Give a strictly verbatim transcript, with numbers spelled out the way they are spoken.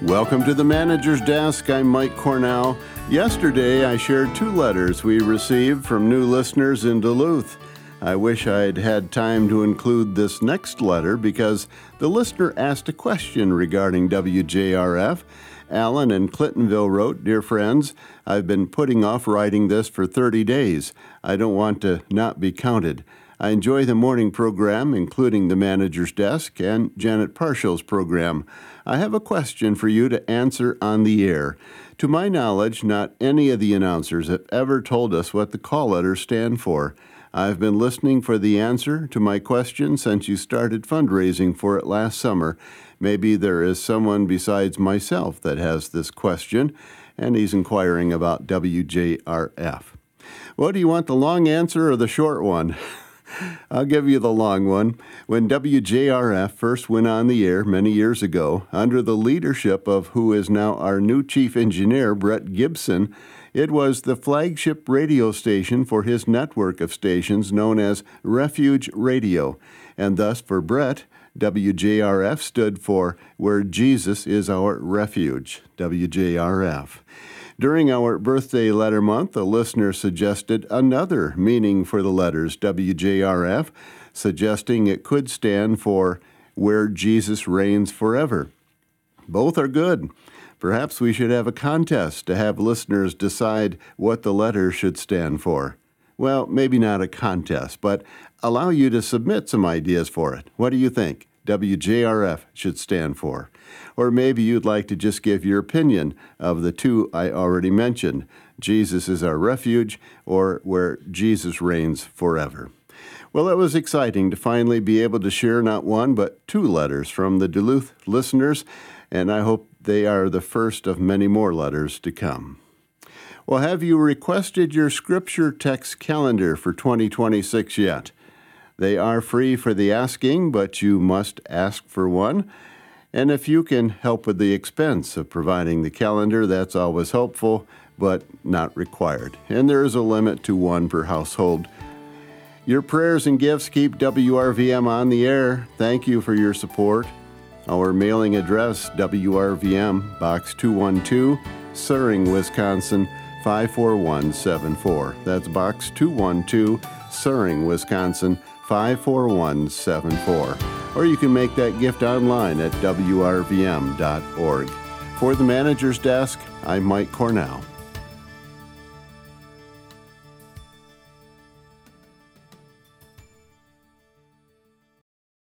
Welcome to the Manager's Desk. I'm Mike Cornell. Yesterday, I shared two letters we received from new listeners in Duluth. I wish I'd had time to include this next letter because the listener asked a question regarding W J R F. Alan in Clintonville wrote, "Dear friends, I've been putting off writing this for thirty days. I don't want to not be counted. I enjoy the morning program, including the Manager's Desk and Janet Parshall's program. I have a question for you to answer on the air. To my knowledge, not any of the announcers have ever told us what the call letters stand for. I've been listening for the answer to my question since you started fundraising for it last summer. Maybe there is someone besides myself that has this question," and he's inquiring about W J R F. Well, do you want the long answer or the short one? I'll give you the long one. When W J R F first went on the air many years ago, under the leadership of who is now our new chief engineer, Brett Gibson, it was the flagship radio station for his network of stations known as Refuge Radio. And thus, for Brett, W J R F stood for Where Jesus is Our Refuge, W J R F. During our birthday letter month, a listener suggested another meaning for the letters W J R F, suggesting it could stand for Where Jesus Reigns Forever. Both are good. Perhaps we should have a contest to have listeners decide what the letter should stand for. Well, maybe not a contest, but allow you to submit some ideas for it. What do you think W J R F should stand for? Or maybe you'd like to just give your opinion of the two I already mentioned, Jesus is Our Refuge or Where Jesus Reigns Forever. Well, it was exciting to finally be able to share not one but two letters from the Duluth listeners, and I hope they are the first of many more letters to come. Well, have you requested your scripture text calendar for twenty twenty-six yet? They are free for the asking, but you must ask for one. And if you can help with the expense of providing the calendar, that's always helpful, but not required. And there is a limit to one per household. Your prayers and gifts keep W R V M on the air. Thank you for your support. Our mailing address, W R V M, Box two one two, Suring, Wisconsin, five four one seven four. That's Box two one two, Suring, Wisconsin, five four one seven four. Or you can make that gift online at W R V M dot org. For the Manager's Desk, I'm Mike Cornell.